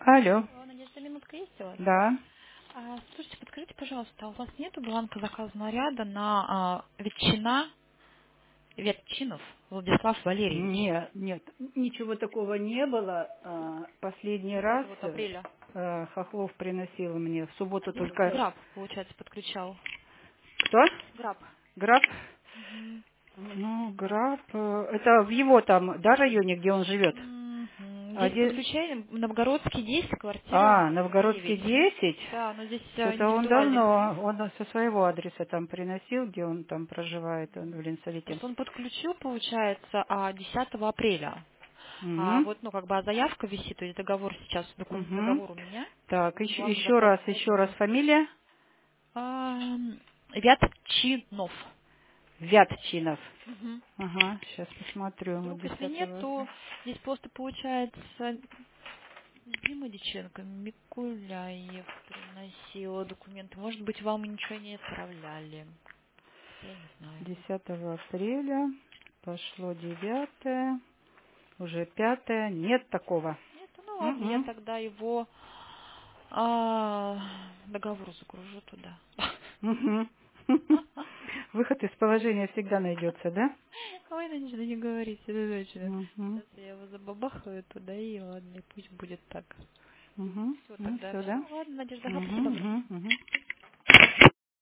Алло. Надежда, минутка есть у вас? Да. Слушайте, подскажите, пожалуйста, у вас нету бланка заказа наряда на Ветчинов Владислав Валерьевич? Нет, нет, ничего такого не было. Последний раз 10 апреля. Хохлов приносил мне в субботу только... Граб, получается, подключал. Кто? Граб. Граф? Мгм. Ну, граф... Это в его там, да, районе, где он живет? Здесь подключение Новгородский 10, квартира Новгородский 9. 10. Да, но здесь Что-то он индивидуальный давно, тариф. он со своего адреса там приносил, где он там проживает, он в Ленсовете. Просто он подключил, получается, 10 апреля. Угу. Вот, заявка висит, то есть договор сейчас, Угу. договор у меня. Так, Вот главный еще заказ раз, наряда. фамилия? Вятчинов. Вятчинов. Мгм. Ага, сейчас посмотрю. Вот Вдруг, если нет, 10-го. то здесь просто получается Дима Диченко, Микуляев приносила документы. Может быть, вам ничего не отправляли. Я не знаю. 10 апреля. Пошло 9, уже 5. Нет такого. Нет, ну ладно, я Мгм. тогда его договор загружу туда. Мгм. Выход из положения всегда найдется, да? Ой, Надежда, не говорите, это точно. Угу. Сейчас я его забабахаю туда, и ладно, и пусть будет так. Угу. Все, Ну, тогда все, да? все. Ладно, Надежда, ага, Угу, спасибо. угу, угу.